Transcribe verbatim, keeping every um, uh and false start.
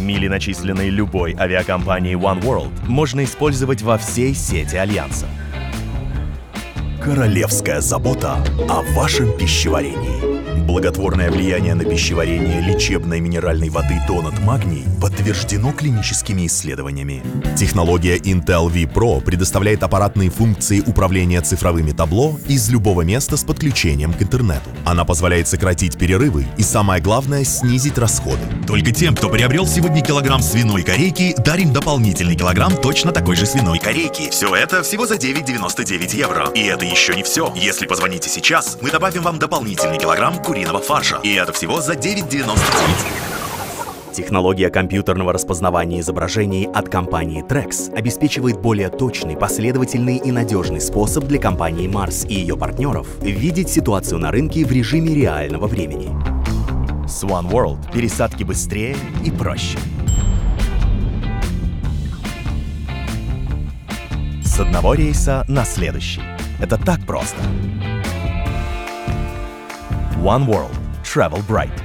Мили, начисленные любой авиакомпанией oneworld, можно использовать во всей сети Альянса. Королевская забота о вашем пищеварении. Благотворное влияние на пищеварение лечебной минеральной воды Donut Магний подтверждено клиническими исследованиями. Технология Intel ви Pro предоставляет аппаратные функции управления цифровыми табло из любого места с подключением к интернету. Она позволяет сократить перерывы и, самое главное, снизить расходы. Только тем, кто приобрел сегодня килограмм свиной корейки, дарим дополнительный килограмм точно такой же свиной корейки. Все это всего за девять девяносто девять евро. И это еще не все. Если позвоните сейчас, мы добавим вам дополнительный килограмм куриного фарша. И это всего за девять девяносто девять. Технология компьютерного распознавания изображений от компании Trex обеспечивает более точный, последовательный и надежный способ для компании Mars и ее партнеров видеть ситуацию на рынке в режиме реального времени. С oneworld пересадки быстрее и проще. С одного рейса на следующий. Это так просто. oneworld. Travel Bright.